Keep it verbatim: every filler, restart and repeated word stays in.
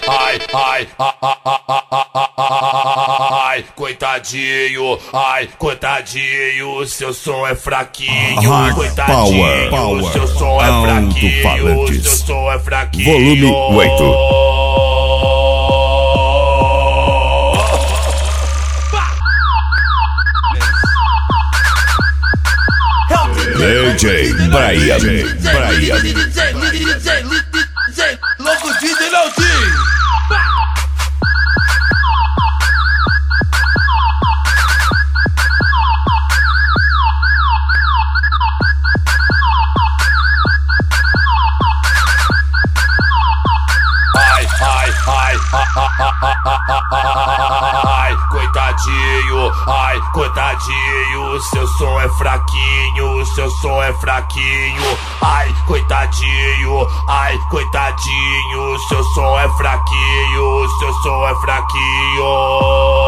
ai, ai, ai, ai, ai, coitadinho, ai, coitadinho, seu som é fraquinho, coitadinho, power, seu som é fraquinho, seu som é fraquinho. Volume oito. D J Brian, Brian. D J, louco D J Leozinho. Ai, ai, ai, ai, coitadinho, ai, coitadinho, seu som é fraquinho, seu som é fraquinho, ai, coitadinho, ai, coitadinho, seu som é fraquinho, seu som é fraquinho.